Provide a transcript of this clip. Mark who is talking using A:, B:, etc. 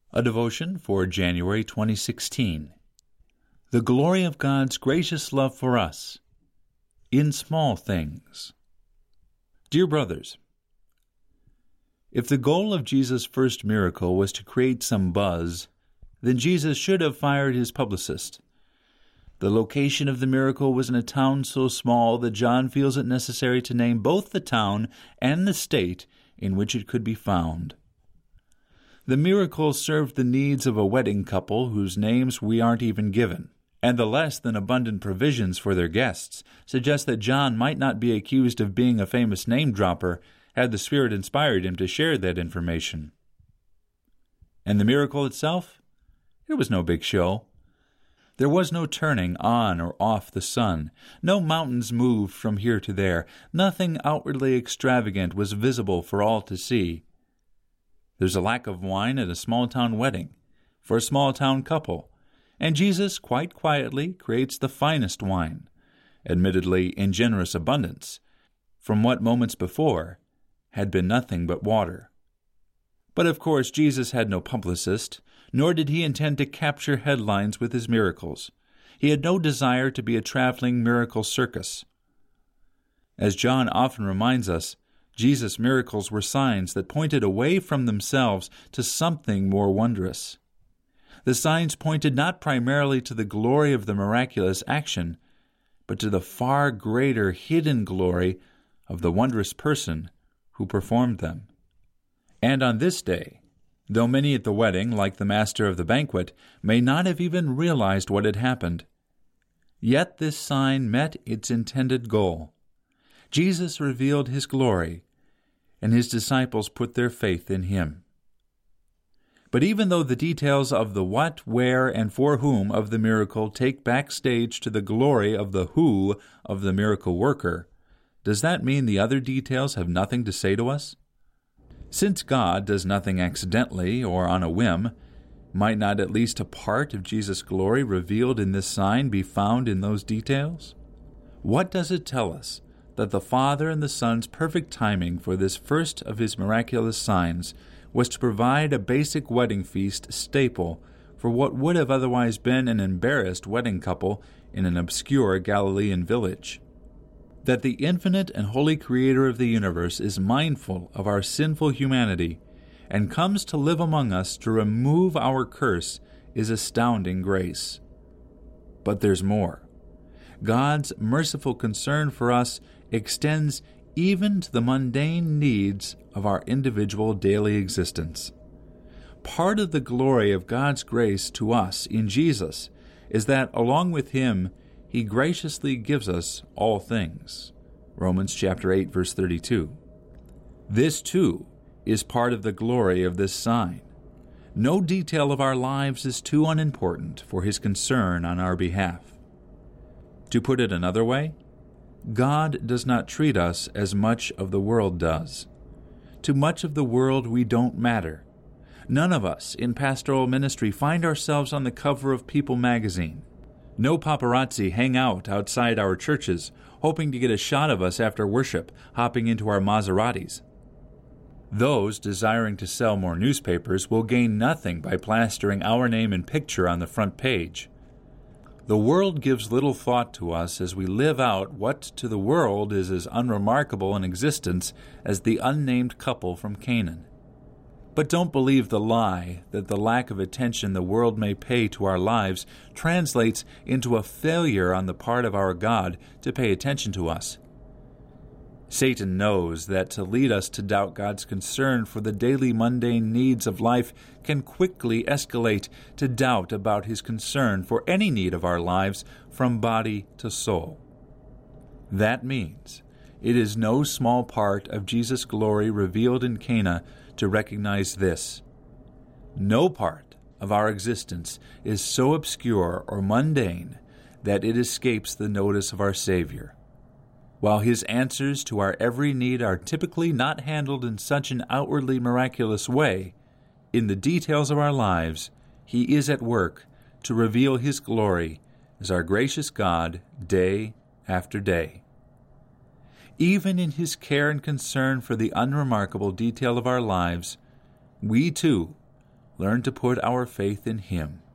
A: A devotion for January 2016. The glory of God's gracious love for us in small things. Dear brothers, if the goal of Jesus' first miracle was to create some buzz, then Jesus should have fired his publicist. The location of the miracle was in a town so small that John feels it necessary to name both the town and the state in which it could be found. The miracle served the needs of a wedding couple whose names we aren't even given, and the less than abundant provisions for their guests suggest that John might not be accused of being a famous name-dropper had the Spirit inspired him to share that information. And the miracle itself? It was no big show. There was no turning on or off the sun. No mountains moved from here to there. Nothing outwardly extravagant was visible for all to see. There's a lack of wine at a small-town wedding for a small-town couple, and Jesus quite quietly creates the finest wine, admittedly in generous abundance, from what moments before had been nothing but water. But of course Jesus had no publicist, nor did he intend to capture headlines with his miracles. He had no desire to be a traveling miracle circus. As John often reminds us, Jesus' miracles were signs that pointed away from themselves to something more wondrous. The signs pointed not primarily to the glory of the miraculous action, but to the far greater hidden glory of the wondrous person who performed them. And on this day, though many at the wedding, like the master of the banquet, may not have even realized what had happened, yet this sign met its intended goal. Jesus revealed his glory, and his disciples put their faith in him. But even though the details of the what, where, and for whom of the miracle take backstage to the glory of the who of the miracle worker, does that mean the other details have nothing to say to us? Since God does nothing accidentally or on a whim, might not at least a part of Jesus' glory revealed in this sign be found in those details? What does it tell us? That the Father and the Son's perfect timing for this first of his miraculous signs was to provide a basic wedding feast staple for what would have otherwise been an embarrassed wedding couple in an obscure Galilean village. That the infinite and holy Creator of the universe is mindful of our sinful humanity and comes to live among us to remove our curse is astounding grace. But there's more. God's merciful concern for us extends even to the mundane needs of our individual daily existence. Part of the glory of God's grace to us in Jesus is that, along with him, he graciously gives us all things. Romans chapter 8, verse 32. This, too, is part of the glory of this sign. No detail of our lives is too unimportant for his concern on our behalf. To put it another way, God does not treat us as much of the world does. To much of the world we don't matter. None of us in pastoral ministry find ourselves on the cover of People magazine. No paparazzi hang out outside our churches, hoping to get a shot of us after worship, hopping into our Maseratis. Those desiring to sell more newspapers will gain nothing by plastering our name and picture on the front page. The world gives little thought to us as we live out what to the world is as unremarkable an existence as the unnamed couple from Canaan. But don't believe the lie that the lack of attention the world may pay to our lives translates into a failure on the part of our God to pay attention to us. Satan knows that to lead us to doubt God's concern for the daily mundane needs of life can quickly escalate to doubt about his concern for any need of our lives from body to soul. That means it is no small part of Jesus' glory revealed in Cana to recognize this. No part of our existence is so obscure or mundane that it escapes the notice of our Savior. While his answers to our every need are typically not handled in such an outwardly miraculous way, in the details of our lives, he is at work to reveal his glory as our gracious God day after day. Even in his care and concern for the unremarkable detail of our lives, we too learn to put our faith in Him.